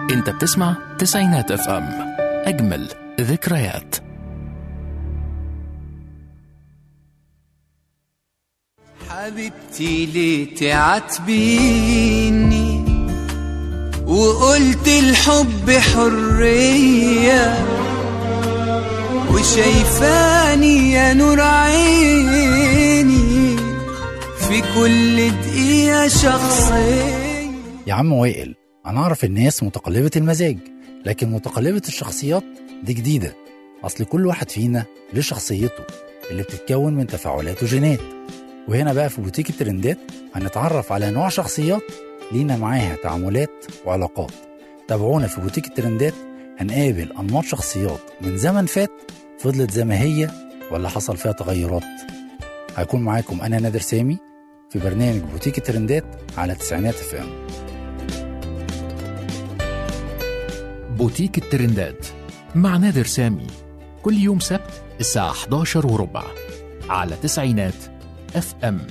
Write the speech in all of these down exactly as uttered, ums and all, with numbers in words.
انت بتسمع تسعينات اف ام، اجمل ذكريات. حبيبتي ليه تعاتبيني وقلت الحب حرية وشايفاني يا نور عيني في كل دقيقة شخصية. يا عم وائل، أنا أعرف الناس متقلبة المزاج، لكن متقلبة الشخصيات دي جديدة. أصل كل واحد فينا له شخصيته اللي بتتكون من تفاعلات وجينات. وهنا بقى في بوتيك الترندات هنتعرف على نوع شخصيات لينا معاها تعاملات وعلاقات. تابعونا في بوتيك الترندات، هنقابل أنماط شخصيات من زمن فات فضلت زي ما هي ولا حصل فيها تغيرات. هيكون معاكم أنا نادر سامي في برنامج بوتيك الترندات على تسعينات اف ام. بوتيك الترندات مع نادر سامي، كل يوم سبت الساعة حداشر وربع على تسعينات اف ام.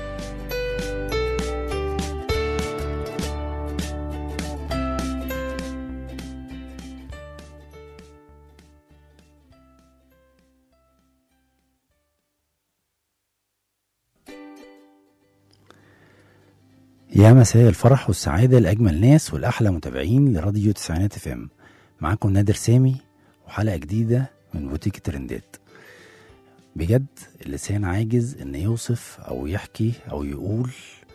يا مساء الفرح والسعادة لأجمل ناس والأحلى متابعين لراديو تسعينات اف ام. معاكم نادر سامي وحلقة جديدة من بوتيك الترندات. بجد اللسان عاجز ان يوصف او يحكي او يقول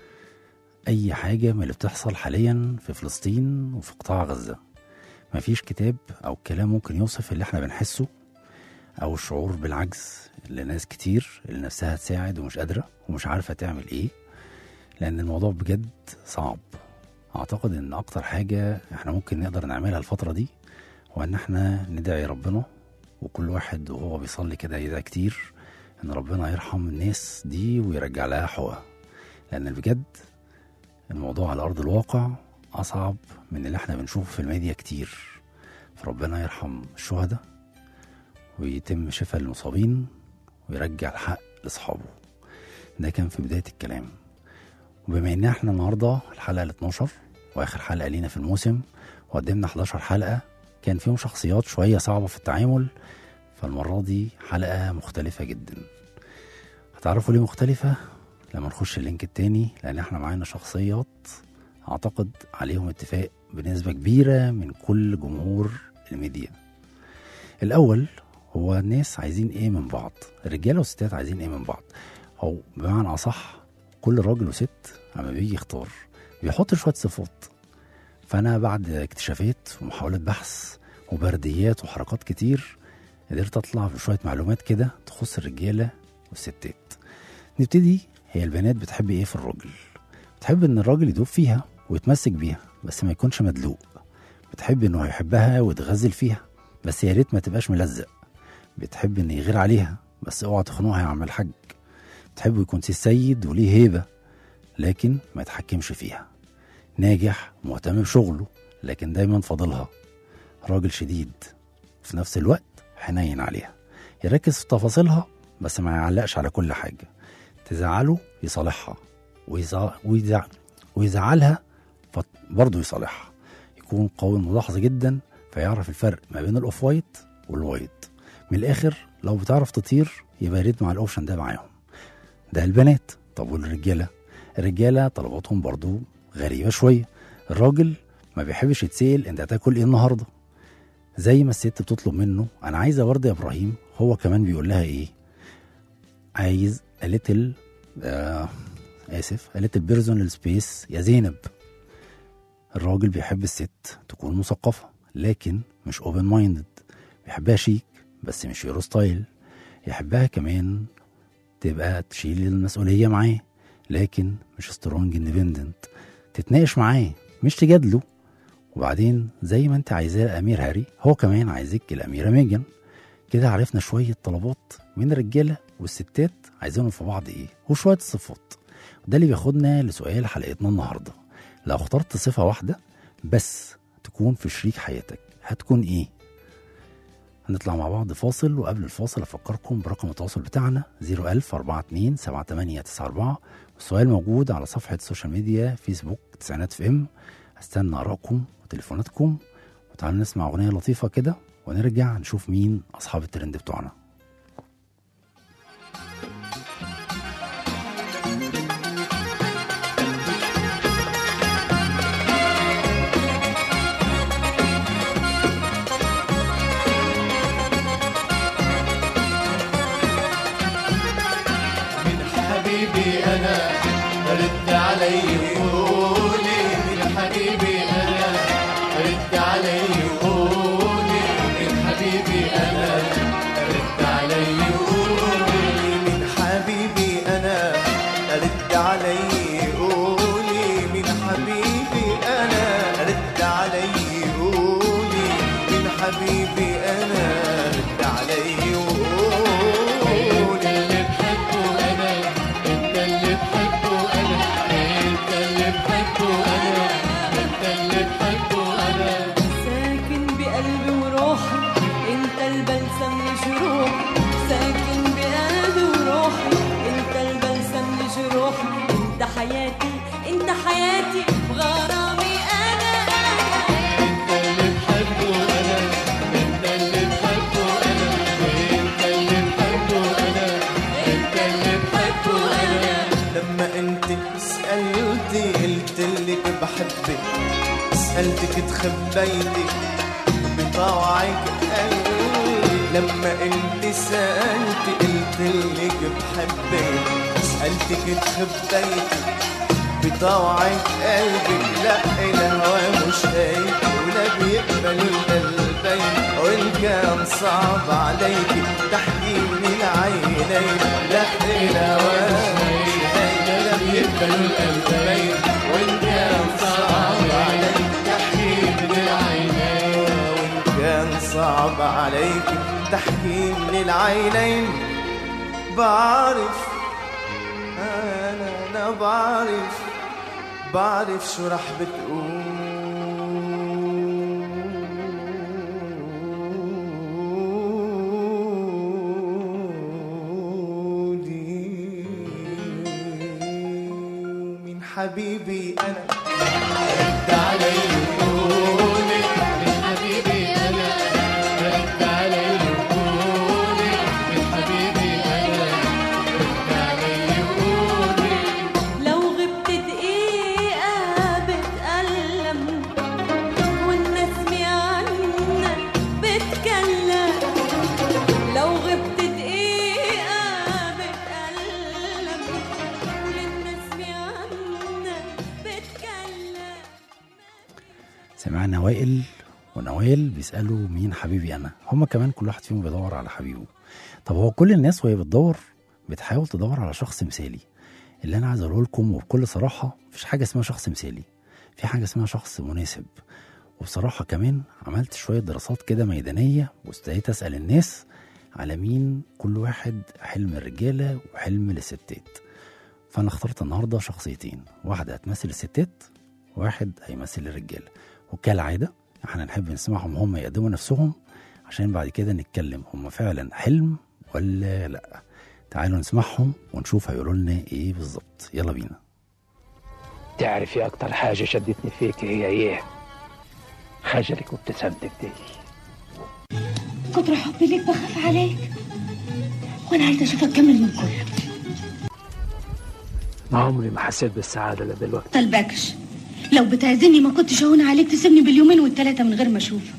اي حاجة من اللي بتحصل حاليا في فلسطين وفي قطاع غزة. مفيش كتاب او كلام ممكن يوصف اللي احنا بنحسه او الشعور بالعجز اللي ناس كتير اللي نفسها تساعد ومش قادرة ومش عارفة تعمل ايه، لان الموضوع بجد صعب. اعتقد ان اكتر حاجة احنا ممكن نقدر نعملها الفترة دي هو ان احنا ندعي ربنا، وكل واحد وهو بيصلي كده يدعي كتير ان ربنا يرحم الناس دي ويرجع لها حقوقها، لان بجد الموضوع على ارض الواقع اصعب من اللي احنا بنشوفه في الميديا كتير. فربنا يرحم الشهداء ويتم شفاء المصابين ويرجع الحق لاصحابه. ده كان في بداية الكلام. وبما ان احنا النهارده الحلقة ال اتناشر واخر حلقة لينا في الموسم، وقدمنا حداشر حلقة كان فيهم شخصيات شوية صعبة في التعامل، فالمرة دي حلقة مختلفة جدا. هتعرفوا ليه مختلفة لما نخش اللينك التاني، لأن احنا معانا شخصيات أعتقد عليهم اتفاق بنسبة كبيرة من كل جمهور الميديا. الأول هو الناس عايزين ايه من بعض، الرجالة والستات عايزين ايه من بعض، أو بمعنى أصح كل راجل وست لما بيجي يختار بيحط شوية صفات. فأنا بعد اكتشافات ومحاولة بحث وبرديات وحركات كتير قدرت أطلع بشوية معلومات كده تخص الرجالة والستات. نبتدي. هي البنات بتحب إيه في الراجل؟ بتحب إن الراجل يدوب فيها ويتمسك بيها بس ما يكونش مدلوق. بتحب إنه يحبها ويتغزل فيها بس يا ريت ما تبقاش ملزق. بتحب إنه يغير عليها بس اوعى تخنقها يا عم الحاج. بتحب يكون سي السيد وليه هيبة لكن ما يتحكمش فيها. ناجح مهتم بشغله لكن دايما فاضلها. راجل شديد في نفس الوقت حنين عليها، يركز في تفاصيلها بس ما يعلقش على كل حاجة. تزعله يصالحها ويزع... ويزع... ويزعلها برضه يصالحها. يكون قوي الملاحظة جدا فيعرف الفرق ما بين الاوف وايت والوايت. من الاخر لو بتعرف تطير يبقى ريد مع الاوبشن ده معاهم. ده البنات. طب والرجالة؟ الرجالة طلباتهم برضه غريبة شوية. الراجل ما بيحبش يتسأل انت هتاكل ايه النهاردة. زي ما الست بتطلب منه انا عايزة ورد يا ابراهيم، هو كمان بيقول لها ايه؟ عايز قالت آه اسف قالت البيرسونال سبيس يا زينب. الراجل بيحب الست تكون مثقفة لكن مش اوبن مايندد. بيحبها شيك بس مش يورو ستايل. يحبها كمان تبقى تشيل المسؤولية معاه لكن مش سترونج اندبندنت. تتناقش معاه مش تجادله. وبعدين زي ما انت عايزاه امير هاري هو كمان عايزك الاميرة ميجان. كده عرفنا شوية طلبات من الرجالة والستات عايزينهم في بعض ايه وشوية صفات. ده اللي بياخدنا لسؤال حلقتنا النهاردة. لو اخترت صفة واحدة بس تكون في شريك حياتك هتكون ايه؟ هنطلع مع بعض فاصل، وقبل الفاصل افكركم برقم التواصل بتاعنا صفر ألف أربعة اتنين سبعة تمانية تسعة أربعة. والسؤال موجود على صفحة السوشيال ميديا فيسبوك تسعينات اف ام. استنى ارائكم وتليفوناتكم وتعالوا نسمع أغنية لطيفة كده ونرجع نشوف مين أصحاب الترند بتوعنا. حبيبي أنا رد علي قولي من حبيبي أنا رد علي قولي من حبيبي أنا رد علي قولي من حبيبي أنا رد علي قولي من حبيبي أنا رد علي قولي من حبيبي أنا رد علي حياتي انت حياتي وغرامي انا انت اللي بحبه انا انت اللي بحبه انا انت اللي بحبه انا انت اللي بحبه انا لما انت سألتي قلت لك بحبك سألتك تخبيتي بطوعك قلبي لما انت سألتي قلت لك بحبك سألتك تخبيتي بطوعك قلبك لا الهوى مش هيك ولا بيقبل القلبين وإن كان صعب عليك تحكي من العينين لا الهوى مش هيك ولا بيقبل القلبين وإن كان صعب عليك تحكي من العينين وإن كان صعب عليك تحكي من العينين بعرف أنا أنا بعرف بعرف شو رح بتقولي من حبيبي أنا رد علي قولي من حبيبي أنا رد علي قولي من حبيبي أنا رد علي قولي لو غبت دقيقة بتألم والنسمة عنك بتكلم لو غبت دقيقة بتألم والنسمة عنك بتكلم. سمعنا وائل ونوال بيسألوا مين حبيبي أنا. هما كمان كل واحد فيهم بيدور على حبيبه. طب هو كل الناس وهي بتدور بتحاول تدور على شخص مثالي. اللي أنا عايز أقوله لكم وبكل صراحة مفيش حاجة اسمها شخص مثالي، في حاجة اسمها شخص مناسب. وبصراحة كمان عملت شوية دراسات كده ميدانية واستدعيت أسأل الناس على مين كل واحد حلم الرجالة وحلم للستات. فأنا اخترت النهاردة شخصيتين، واحدة هتمثل الستات واحد هيمثل الرجالة. وكالعادة احنا نحب نسمعهم هم يقدموا نفسهم عشان بعد كده نتكلم هم فعلا حلم ولا لا. تعالوا نسمعهم ونشوف هيقولوا لنا ايه بالظبط. يلا بينا. تعرفي اكتر حاجة شدتني فيك هي ايه؟ خجلك وابتسامتك دي. كتر حبي ليك بخاف عليك وانا عايزه اشوفك كمل من كله. ما عمري ما حسيت بالسعادة الا دلوقتي. طلبكش لو بتعزني ما كنتش هون عليك تسيبني باليومين والثلاثه من غير ما اشوفك.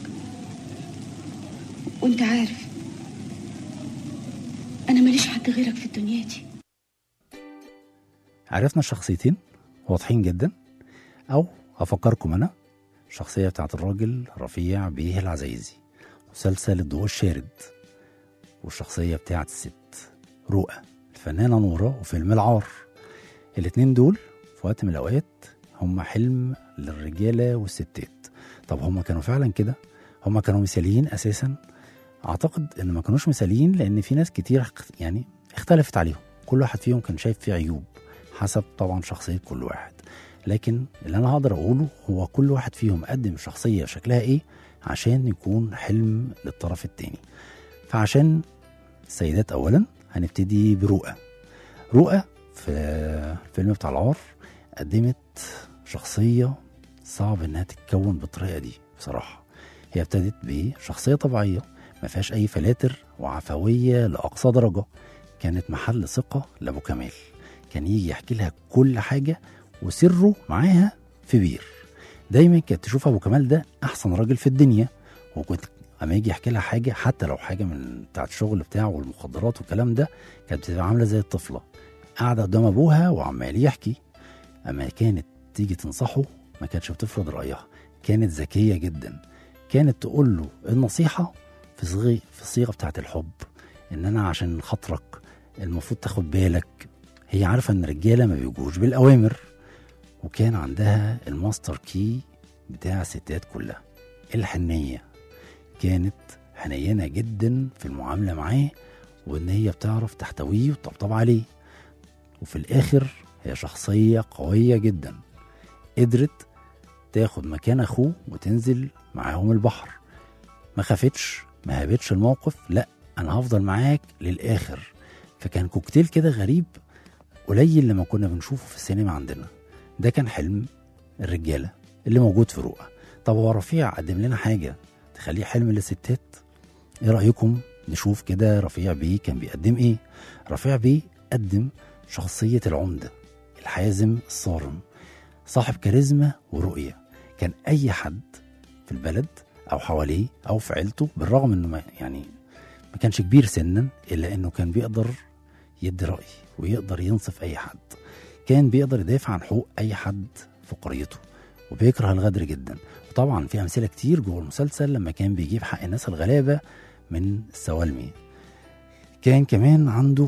وانت عارف انا ماليش حد غيرك في الدنيا دي. عرفنا الشخصيتين واضحين جدا. او هفكركم انا الشخصية بتاعت الراجل رفيع بيه العزيزي مسلسل الضوء الشارد، والشخصية بتاعت الست رؤى الفنانة نورة وفيلم العار. الاتنين دول في وقت من الأوقات هم حلم للرجالة والستات. طب هم كانوا فعلا كده؟ هم كانوا مثاليين أساسا؟ أعتقد إن ما كانوش مثاليين، لأن في ناس كتير يعني اختلفت عليهم، كل واحد فيهم كان شايف فيه عيوب حسب طبعا شخصية كل واحد. لكن اللي أنا هقدر أقوله هو كل واحد فيهم قدم شخصية شكلها إيه عشان يكون حلم للطرف التاني. فعشان السيدات أولا هنبتدي برؤى. رؤى في الفيلم بتاع العار قدمت شخصية صعب إنها تتكون بالطريقة دي بصراحة. هي ابتدت بشخصية طبيعية ما فيهاش أي فلاتر وعفوية لأقصى درجة، كانت محل ثقة لأبو كمال، كان يجي يحكي لها كل حاجة وسره معاها في بير. دايما كانت تشوف أبو كمال ده أحسن راجل في الدنيا، وكنت أما يجي يحكي لها حاجة حتى لو حاجة من بتاعت الشغل بتاعه والمخدرات والكلام ده، كانت بتبقى عاملة زي الطفلة قاعدة قدام أبوها وعمال يحكي. أما كانت تيجي تنصحه ما كانتش بتفرض رأيها، كانت ذكية جدا، كانت تقول له النصيحة في صيغة في الصيغة بتاعت الحب، إن أنا عشان خاطرك المفروض تاخد بالك. هي عارفة إن الرجالة ما بيجوش بالأوامر، وكان عندها الماستر كي بتاع الستات كلها، الحنية. كانت حنينة جدا في المعاملة معاه، وإن هي بتعرف تحتويه وتطبطب عليه. وفي الآخر هي شخصية قوية جدا، قدرت تاخد مكان أخوه وتنزل معاهم البحر، ما خافتش، ما هابتش الموقف، لا أنا هفضل معاك للآخر. فكان كوكتيل كده غريب قليل لما كنا بنشوفه في السينما عندنا. ده كان حلم الرجالة اللي موجود في رؤى. طب هو رفيع قدم لنا حاجة تخليه حلم للستات؟ ايه رأيكم نشوف كده رفيع بيه كان بيقدم ايه؟ رفيع بيه قدم شخصية العمدة الحازم الصارم، صاحب كاريزما ورؤية. كان اي حد في البلد او حواليه او في عيلته، بالرغم انه ما يعني ما كانش كبير سنا، الا انه كان بيقدر يدي رأي ويقدر ينصف اي حد، كان بيقدر يدافع عن حقوق اي حد في قريته، وبيكره الغدر جدا. وطبعا في امثله كتير جوه المسلسل لما كان بيجيب حق الناس الغلابه من السوالمي. كان كمان عنده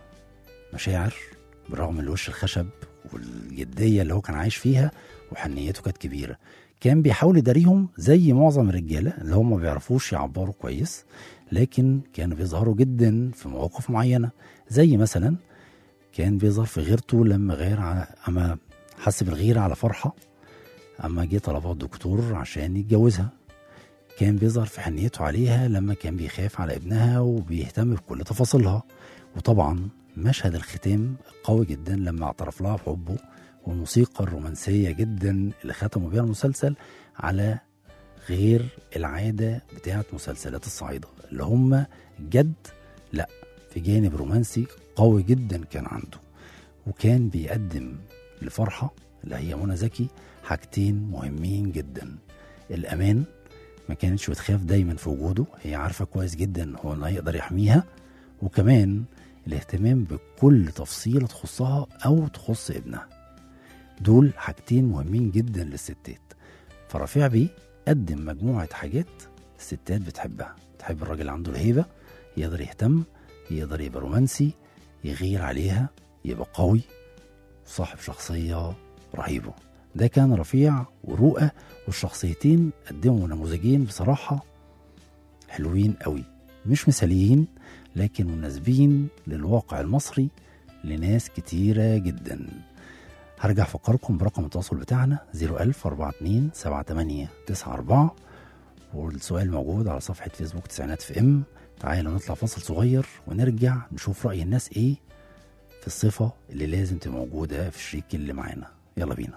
مشاعر بالرغم من الوش الخشب والجديه اللي هو كان عايش فيها، وحنيته كانت كبيره. كان بيحاول يداريهم زي معظم الرجاله اللي هم ما بيعرفوش يعبروا كويس، لكن كانوا بيظهروا جدا في مواقف معينه. زي مثلا كان بيظهر في غيرته لما غير على اما حس بالغيره على فرحه اما جه طلبها الدكتور عشان يتجوزها. كان بيظهر في حنيته عليها لما كان بيخاف على ابنها وبيهتم بكل تفاصيلها. وطبعا مشهد الختام قوي جدا لما اعترف لها بحبه، والموسيقى الرومانسيه جدا اللي ختموا بيها المسلسل على غير العاده بتاعت مسلسلات الصعيده اللي هم جد، لا في جانب رومانسي قوي جدا كان عنده. وكان بيقدم لفرحه اللي هي منى زكي حاجتين مهمين جدا: الامان، ما كانتش بتخاف دايما في وجوده، هي عارفه كويس جدا هو انه هيقدر يحميها، وكمان الاهتمام بكل تفصيله تخصها او تخص ابنها. دول حاجتين مهمين جدا للستات. فرفيع بيه قدم مجموعه حاجات الستات بتحبها، بتحب الراجل عنده الهيبه، يقدر يهتم، يقدر يبقى رومانسي، يغير عليها، يبقى قوي، صاحب شخصيه رهيبه. ده كان رفيع ورؤى، والشخصيتين قدموا نموذجين بصراحة حلوين قوي، مش مثاليين لكن مناسبين للواقع المصري لناس كتيرة جدا. هرجع أفكركم برقم التواصل بتاعنا صفر ألف أربعة اتنين سبعة تمانية تسعة أربعة، والسؤال موجود على صفحة فيسبوك تسعينات في ام. تعالوا نطلع فاصل صغير ونرجع نشوف رأي الناس ايه في الصفة اللي لازم تبقى موجودة في الشريك اللي معانا. يلا بينا.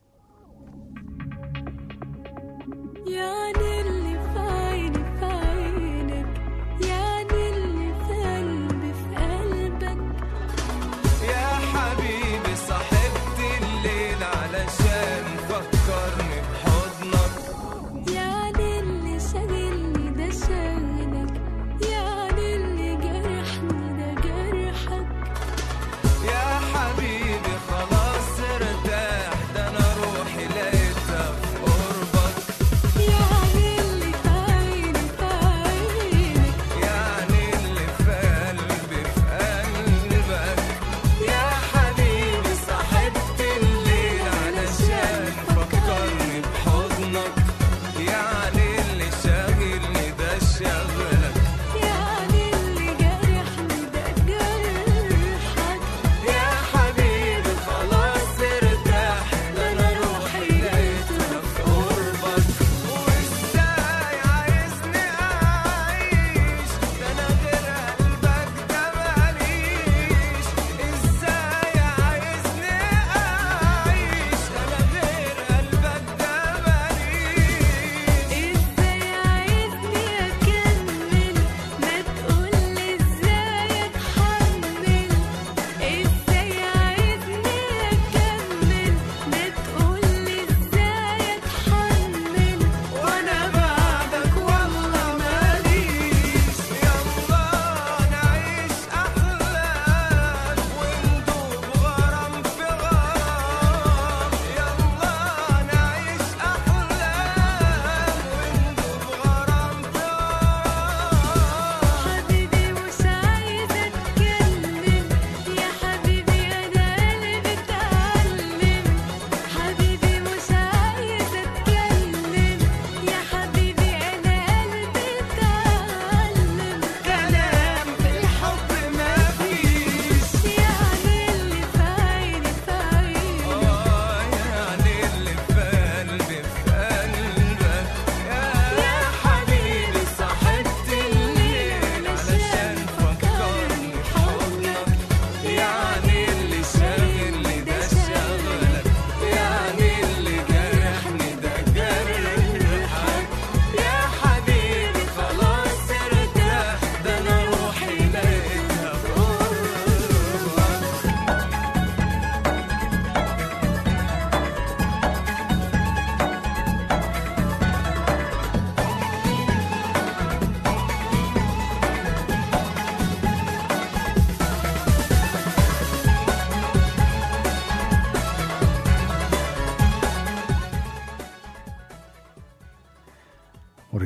يعني اللي في عيني في عينك، يعني اللي في قلبي في قلبك، يا حبيبي صاحبت الليل علشان فكرني بحضنك، يعني اللي شاغلني ده شاغلك، يعني اللي جرحني ده جرحك، يا حبيبي خلاص ارتاح، ده انا روحي لقيتها في قربك، يعني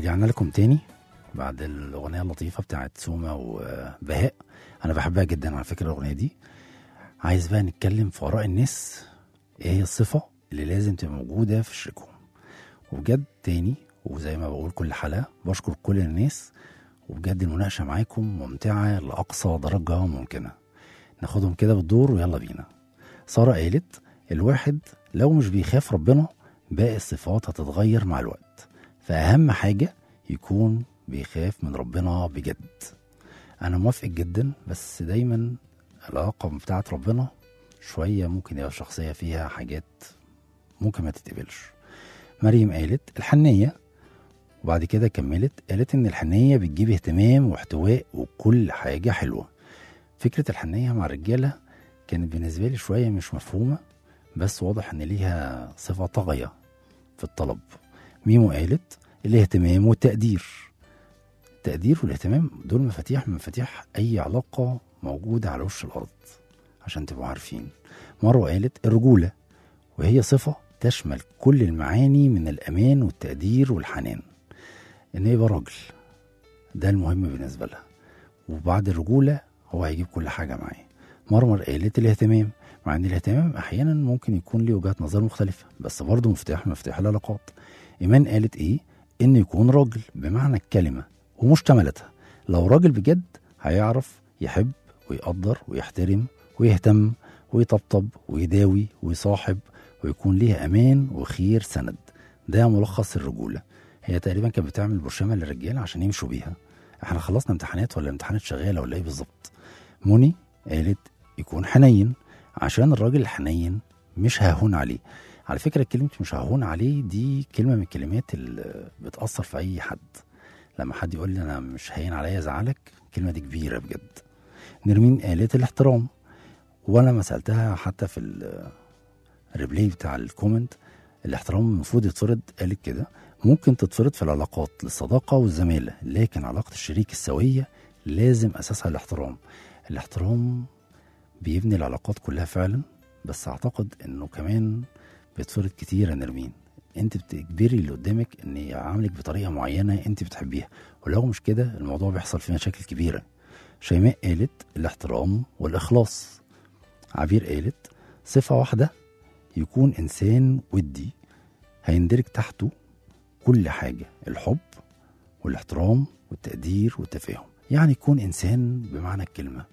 ورجعنا لكم تاني بعد الأغنية اللطيفة بتاعت سوما وبهاء. أنا بحبها جدا على فكرة الأغنية دي. عايز بقى نتكلم في آراء الناس، إيه هي الصفة اللي لازم تبقى موجودة في شريكهم. وبجد تاني وزي ما بقول كل حلقة بشكر كل الناس، وبجد المناقشة معاكم ممتعة لأقصى درجة ممكنة. ناخدهم كده بالدور ويلا بينا. سارة قالت الواحد لو مش بيخاف ربنا باقي الصفات هتتغير مع الوقت، فأهم حاجة يكون بيخاف من ربنا بجد. أنا موافق جدا، بس دايما العلاقة بتاعت ربنا شوية ممكن يبقى الشخصية فيها حاجات ممكن ما تتقبلش. مريم قالت الحنية، وبعد كده كملت قالت إن الحنية بتجيب اهتمام واحتواء وكل حاجة حلوة. فكرة الحنية مع الرجالة كانت بالنسبة لي شوية مش مفهومة، بس واضح إن ليها صفة طاغية في الطلب. ميمو قالت الاهتمام والتقدير. التقدير والاهتمام دول مفاتيح من مفاتيح أي علاقة موجودة على وش الأرض عشان تبقوا عارفين. مروة قالت الرجولة، وهي صفة تشمل كل المعاني من الأمان والتقدير والحنان. إن يبقى راجل ده المهم بالنسبة لها، وبعد الرجولة هو هيجيب كل حاجة معاه. مرمر قالت الاهتمام، مع ان الاهتمام احيانا ممكن يكون ليه وجهات نظر مختلفة، بس برضه مفتاح مفتاح العلاقات. ايمان قالت ايه؟ انه يكون راجل بمعنى الكلمة ومشتملتها. لو راجل بجد هيعرف يحب ويقدر ويحترم ويهتم ويطبطب ويداوي ويصاحب ويكون ليه امان وخير سند. ده ملخص الرجولة. هي تقريبا كانت بتعمل برشامة للرجال عشان يمشوا بيها. احنا خلصنا امتحانات ولا امتحانات شغالة ولا ايه بالظبط؟ موني قالت يكون حنين، عشان الراجل الحنين مش ههون عليه. على فكرة كلمة مش ههون عليه دي كلمة من الكلمات اللي بتأثر في أي حد. لما حد يقول لي أنا مش هين عليا زعلك، الكلمة دي كبيرة بجد. نرمين قالت الاحترام، وأنا ما سألتها حتى في الريبلاي بتاع الكومنت الاحترام المفروض يتفرض. قالت كده ممكن تتفرض في العلاقات للصداقة والزمالة، لكن علاقة الشريك السوية لازم أساسها الاحترام. الاحترام بيبني العلاقات كلها فعلا، بس اعتقد انه كمان بيتفرض كتير يا نرمين. انت بتجبري اللي قدامك ان يعاملك بطريقه معينه انت بتحبيها، ولو مش كده الموضوع بيحصل فيه مشاكل كبيره. شيماء قالت الاحترام والاخلاص. عبير قالت صفه واحده، يكون انسان ودي هيندرج تحته كل حاجه، الحب والاحترام والتقدير والتفاهم. يعني يكون انسان بمعنى الكلمه،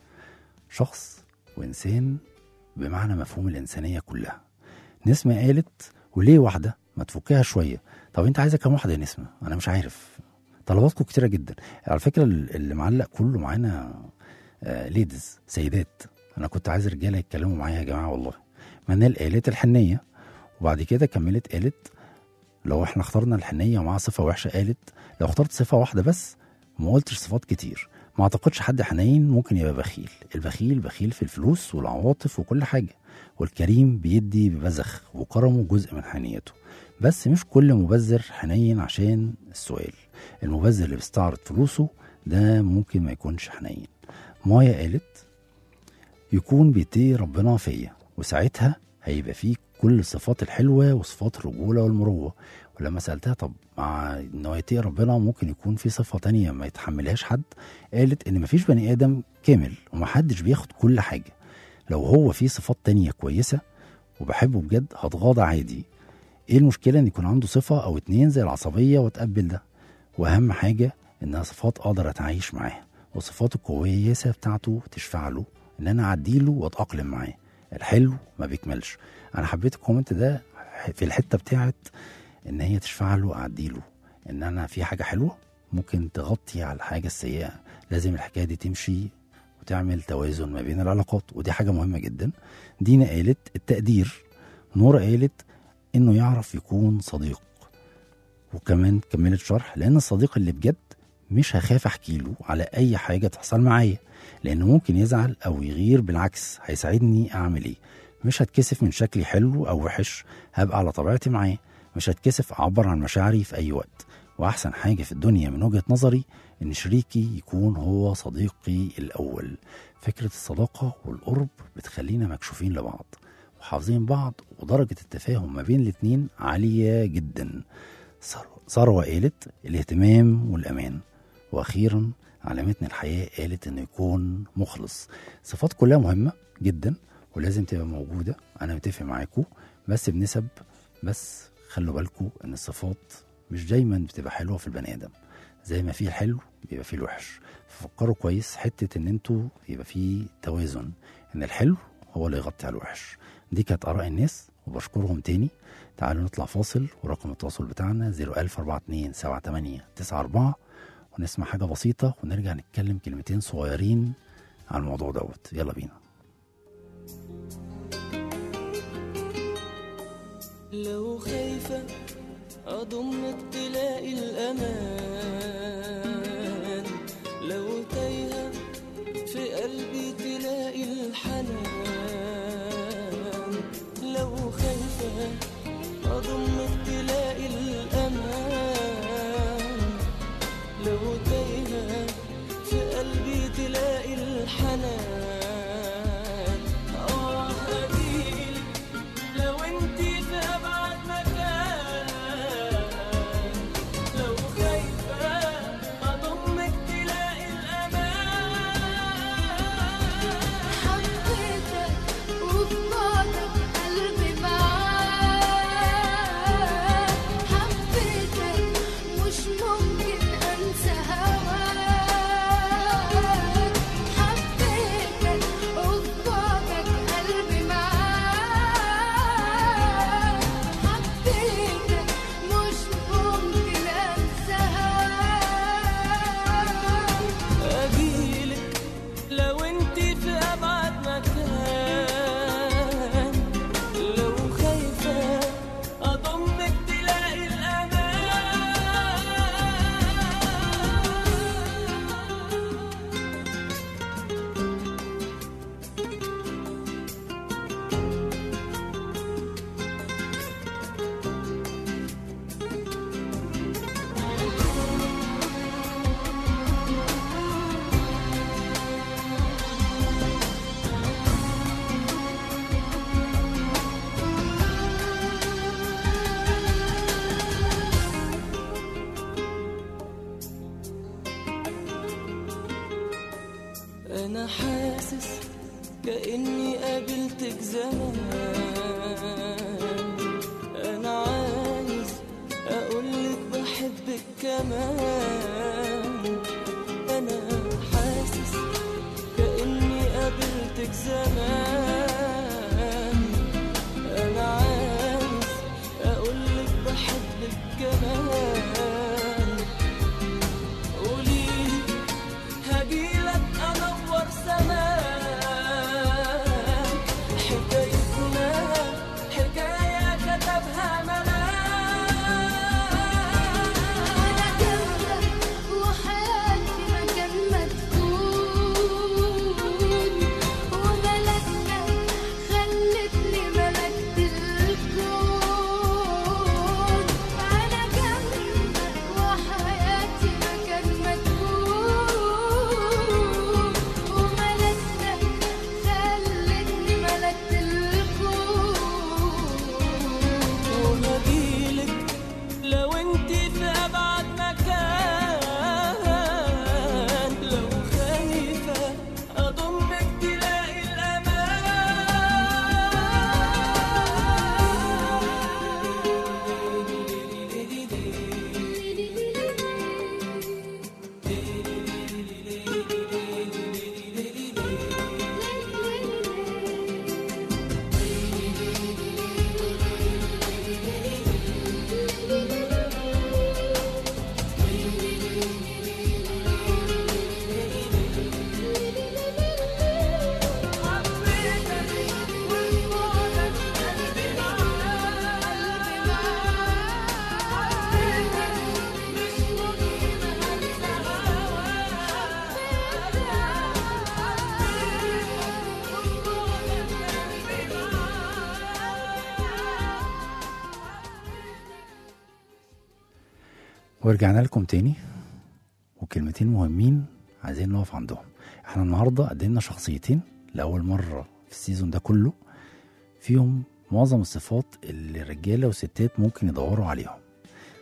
شخص وإنسان بمعنى مفهوم الإنسانية كلها. نسمة قالت وليه واحدة؟ ما تفكها شوية. طب أنت عايزة كم واحدة يا نسمة؟ أنا مش عارف، طلباتكم كتيرة جدا. على فكرة اللي معلق كله معانا آه ليدز، سيدات. أنا كنت عايز رجالة يتكلموا معايا يا جماعة والله. منال قالت الحنية، وبعد كده كملت قالت لو احنا اخترنا الحنية ومعها صفة وحشة، قالت لو اخترت صفة واحدة بس ما قلتش صفات كتير. ما اعتقدش حد حنين ممكن يبقى بخيل. البخيل بخيل في الفلوس والعواطف وكل حاجة، والكريم بيدي ببذخ وكرمه جزء من حنيته. بس مش كل مبذر حنين. عشان السؤال، المبذر اللي بيستعرض فلوسه ده ممكن ما يكونش حنين. مايا قالت يكون بيتقي ربنا فيا، وساعتها هيبقى فيه كل الصفات الحلوة وصفات الرجولة والمروة. ولما سألتها طب مع انه يتقي ربنا ممكن يكون في صفة تانية ما يتحملهاش حد، قالت ان مفيش بني ادم كامل ومحدش بياخد كل حاجة. لو هو في صفات تانية كويسة وبحبه بجد هتغاضى عادي. ايه المشكلة ان يكون عنده صفة او اتنين زي العصبية واتقبل ده؟ واهم حاجة انها صفات اقدر اتعايش معاها، وصفاته الكويسة بتاعته تشفع له ان انا اعديله واتأقلم معاه. الحلو ما بيكملش. انا حبيت الكومنت ده في الحتة بتاعت ان هي تشفع له اعديله، ان انا في حاجة حلوة ممكن تغطي على الحاجة السيئة. لازم الحكاية دي تمشي وتعمل توازن ما بين العلاقات، ودي حاجة مهمة جدا. دينا قالت التقدير. نورة قالت انه يعرف يكون صديق، وكمان كملت شرح لان الصديق اللي بجد مش هخاف احكي له على اي حاجة تحصل معايا، لانه ممكن يزعل او يغير، بالعكس هيساعدني اعمل ايه. مش هتكسف من شكلي حلو او وحش، هبقى على طبيعتي معاه. مش هتكسف اعبر عن مشاعري في اي وقت. واحسن حاجة في الدنيا من وجهة نظري ان شريكي يكون هو صديقي الاول. فكرة الصداقة والقرب بتخلينا مكشوفين لبعض وحافظين بعض، ودرجة التفاهم ما بين الاتنين عالية جدا. ثروة- ثروة قالت الاهتمام والأمان. وأخيرا علمتنا الحياة قالت إنه يكون مخلص. صفات كلها مهمة جدا ولازم تبقى موجودة، أنا متفق معاكم، بس بنسب. بس خلوا بالكم إن الصفات مش دايما بتبقى حلوة في البني آدم، زي ما فيه الحلو بيبقى فيه الوحش. ففكروا كويس حتة إن انتوا يبقى فيه توازن، إن الحلو هو اللي يغطي على الوحش. دي كانت آراء الناس وبشكرهم تاني. تعالوا نطلع فاصل، ورقم التواصل بتاعنا صفر ألف أربعة اتنين سبعة تمانية تسعة أربعة، ونسمع حاجة بسيطة ونرجع نتكلم كلمتين صغيرين عن الموضوع دوت. يلا بينا. لو خايفة أضمك تلاقي الأمان، لو تايهة في قلبي تلاقي الحنان، لو خايفة أضمك تلاقي الأمان، لو تايهة في قلبي تلاقي الحنان. آه هجيلك لو انتي في أبعد مكان، لو خايفة أضمك تلاقي الأمان. حبيتك وفي بعدك قلبي معاك، حبيتك مش ممكن أنسى هواك، حبيتك وفي بعدك قلبي معاك، حبيتك مش ممكن أنسى هواك. أجيلك لو انتي في أبعد مكان، لو خايفة أضمك تلاقي أنا حاسس كأني قابلتك زمان، أنا عايز أقولك بحبك كمان، أنا حاسس كأني قابلتك زمان، أنا عايز أقولك بحبك كمان. قوليلي هجيلك أنور سماك، حكايتنا حكاية كتبها ملاك. أنا جنبك وحياتي مكان ما تكون، وملكتك خلتني ملكت الكون. أنا جنبك وحياتي مكان ما تكون، وملكتك خلتني ملكت الكون. وهجيلك لو انتي في أبعد مكان، لو خايفة أضمك تلاقي ورجعنا لكم تاني، وكلمتين مهمين عايزين نقف عندهم. احنا النهارده قدمنا شخصيتين لأول مرة في السيزون ده كله، فيهم معظم الصفات اللي الرجالة والستات ممكن يدوروا عليهم.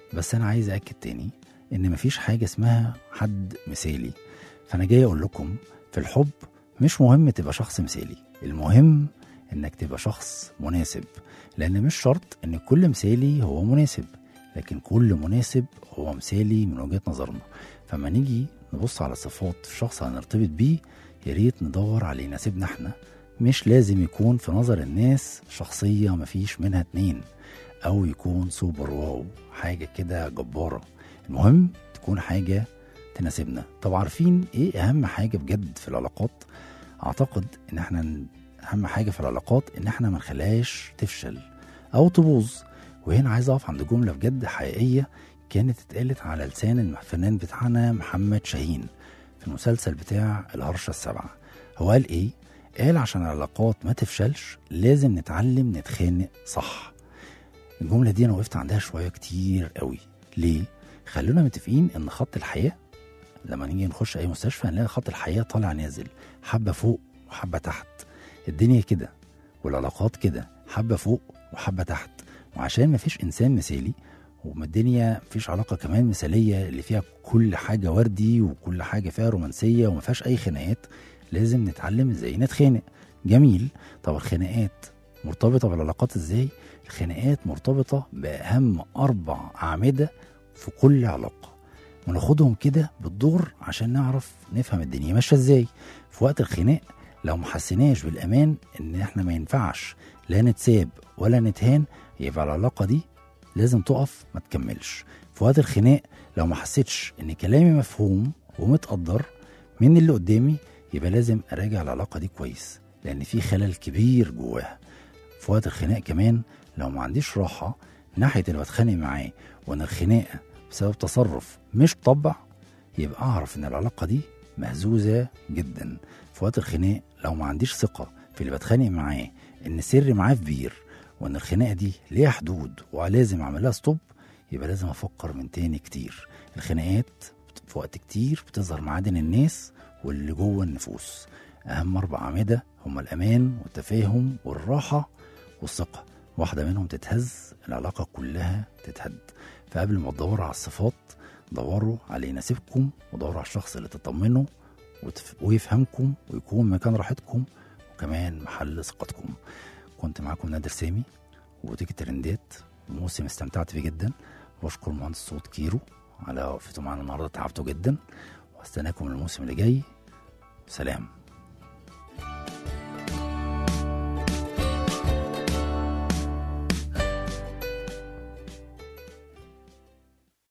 بس انا عايز اكد تاني ان مفيش حاجه اسمها حد مثالي. فانا جاي اقول لكم في الحب مش مهم تبقى شخص مثالي، المهم انك تبقى شخص مناسب، لان مش شرط ان كل مثالي هو مناسب، لكن كل مناسب هو مثالي من وجهة نظرنا. فما نيجي نبص على صفات في شخص هنرتبط بيه، يا ريت ندور على يناسبنا احنا. مش لازم يكون في نظر الناس شخصية مفيش منها اتنين، او يكون سوبر واو حاجة كده جبارة، المهم تكون حاجة تناسبنا. طب عارفين ايه اهم حاجة بجد في العلاقات؟ اعتقد ان احنا اهم حاجة في العلاقات ان احنا ما نخليهاش تفشل او تبوظ. وهنا عايز اقف عند جملة بجد حقيقية كانت اتقالت على لسان الفنان بتاعنا محمد شاهين في المسلسل بتاع الهرشة السبعة. هو قال ايه؟ قال عشان العلاقات ما تفشلش لازم نتعلم نتخانق صح. الجملة دي انا وقفت عندها شوية كتير قوي. ليه؟ خلونا متفقين ان خط الحياة لما نيجي نخش اي مستشفى هنلاقي خط الحياة طالع نازل، حبة فوق وحبة تحت. الدنيا كده والعلاقات كده، حبة فوق وحبة تحت. وعشان مفيش انسان مثالي والدنيا مفيش علاقة كمان مثالية اللي فيها كل حاجة وردي وكل حاجة فيها رومانسية ومفيهاش اي خناقات، لازم نتعلم ازاي نتخانق. جميل. طب الخناقات مرتبطة بالعلاقات ازاي؟ الخناقات مرتبطة بأهم أربع أعمدة في كل علاقة، وناخدهم كده بالدور عشان نعرف نفهم الدنيا ماشية ازاي. في وقت الخناق لو محسناش بالأمان إن احنا ما ينفعش لا نتساب ولا نتهان، يبقى العلاقة دي لازم تقف ما تكملش. في وقت الخناق لو ما حسيتش إن كلامي مفهوم ومتقدر من اللي قدامي، يبقى لازم أراجع العلاقة دي كويس لأن في خلل كبير جواها. في وقت الخناق كمان لو ما عنديش راحة ناحية اللي بتخانق معاه وإن الخناقة بسبب تصرف مش طبع، يبقى أعرف إن العلاقة دي مهزوزة جدا. في وقت الخناق لو ما عنديش ثقة في اللي بتخانق معاه إن سري معاه في بير وإن الخناقة دي ليها حدود ولازم أعملها ستوب، يبقى لازم أفكر من تاني كتير. الخناقات في وقت كتير بتظهر معادن الناس واللي جوه النفوس. أهم أربع أعمدة هما الأمان والتفاهم والراحة والثقة، واحدة منهم تتهز العلاقة كلها تتهد. فقبل ما تدوروا على الصفات دوروا على اللي يناسبكم، ودوروا على الشخص اللي تطمنوا وتف... ويفهمكم ويكون مكان راحتكم وكمان محل ثقتكم. كنت معاكم نادر سامي وبوتيك الترندات، موسم استمتعت فيه جدا. واشكر مهندس صوت كيرو على وقفته معانا النهارده، تعبته جدا، واستناكم الموسم اللي جاي. سلام.